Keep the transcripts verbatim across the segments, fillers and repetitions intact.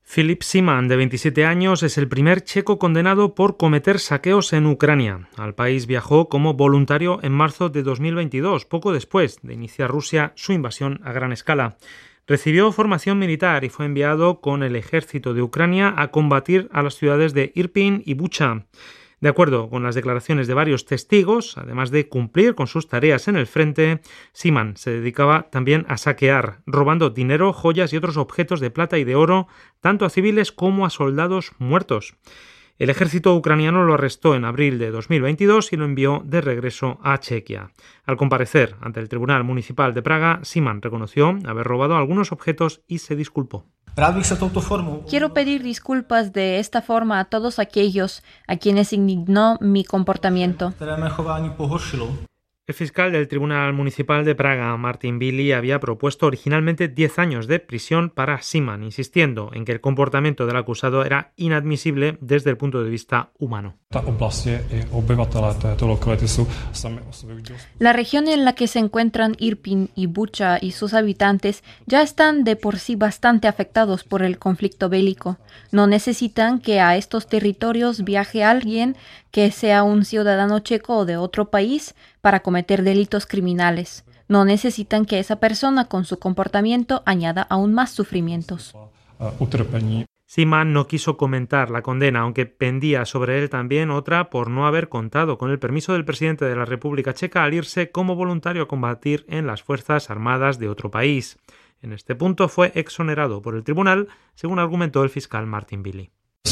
Filip Šiman, de veintisiete años, es el primer checo condenado por cometer saqueos en Ucrania. Al país viajó como voluntario en marzo de dos mil veintidós, poco después de iniciar Rusia su invasión a gran escala. Recibió formación militar y fue enviado con el ejército de Ucrania a combatir a las ciudades de Irpin y Bucha. De acuerdo con las declaraciones de varios testigos, además de cumplir con sus tareas en el frente, Šiman se dedicaba también a saquear, robando dinero, joyas y otros objetos de plata y de oro, tanto a civiles como a soldados muertos. El ejército ucraniano lo arrestó en abril de dos mil veintidós y lo envió de regreso a Chequia. Al comparecer ante el Tribunal Municipal de Praga, Šiman reconoció haber robado algunos objetos y se disculpó. Quiero pedir disculpas de esta forma a todos aquellos a quienes indignó mi comportamiento. El fiscal del Tribunal Municipal de Praga, Martin Billy, había propuesto originalmente diez años de prisión para Šiman, insistiendo en que el comportamiento del acusado era inadmisible desde el punto de vista humano. La región en la que se encuentran Irpin y Bucha y sus habitantes ya están de por sí bastante afectados por el conflicto bélico. No necesitan que a estos territorios viaje alguien que sea un ciudadano checo o de otro país para cometer delitos criminales. No necesitan que esa persona con su comportamiento añada aún más sufrimientos. Šiman no quiso comentar la condena, aunque pendía sobre él también otra por no haber contado con el permiso del presidente de la República Checa al irse como voluntario a combatir en las Fuerzas Armadas de otro país. En este punto fue exonerado por el tribunal, según argumentó el fiscal Martin Billy.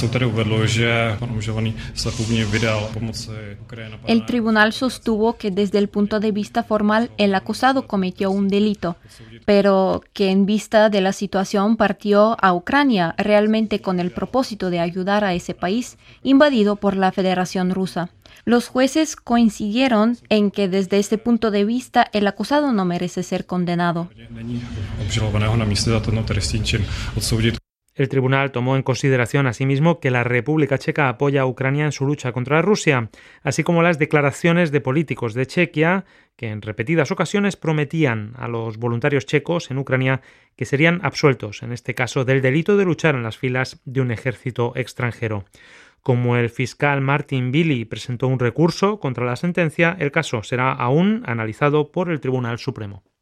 El tribunal sostuvo que desde el punto de vista formal el acusado cometió un delito, pero que en vista de la situación partió a Ucrania realmente con el propósito de ayudar a ese país invadido por la Federación Rusa. Los jueces coincidieron en que desde ese punto de vista el acusado no merece ser condenado. El tribunal tomó en consideración asimismo que la República Checa apoya a Ucrania en su lucha contra Rusia, así como las declaraciones de políticos de Chequia que en repetidas ocasiones prometían a los voluntarios checos en Ucrania que serían absueltos, en este caso, del delito de luchar en las filas de un ejército extranjero. Como el fiscal Martin Billy presentó un recurso contra la sentencia, el caso será aún analizado por el Tribunal Supremo.